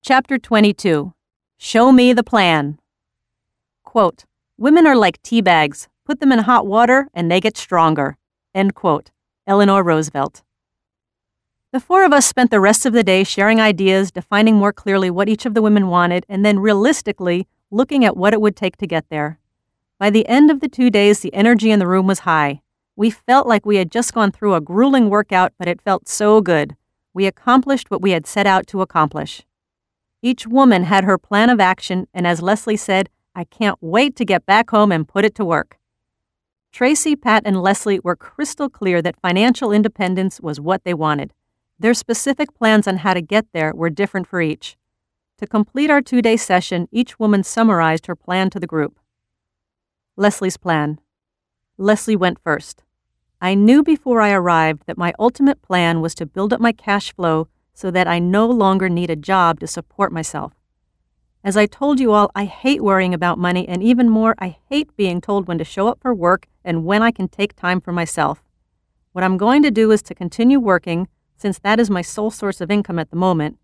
Chapter 22. Show me the plan. Quote, "Women are like tea bags. Put them in hot water and they get stronger." End quote. Eleanor Roosevelt. The four of us spent the rest of the day sharing ideas, defining more clearly what each of the women wanted, and then realistically looking at what it would take to get there. By the end of the 2 days, the energy in the room was high. We felt like we had just gone through a grueling workout, but it felt so good. We accomplished what we had set out to accomplish. Each woman had her plan of action, and as Leslie said, "I can't wait to get back home and put it to work." Tracy, Pat, and Leslie were crystal clear that financial independence was what they wanted. Their specific plans on how to get there were different for each. To complete our 2-day session, each woman summarized her plan to the group. Leslie's plan. Leslie went first. I knew before I arrived that my ultimate plan was to build up my cash flow so that I no longer need a job to support myself. As I told you all, I hate worrying about money, and even more, I hate being told when to show up for work and when I can take time for myself. What I'm going to do is to continue working, since that is my sole source of income at the moment,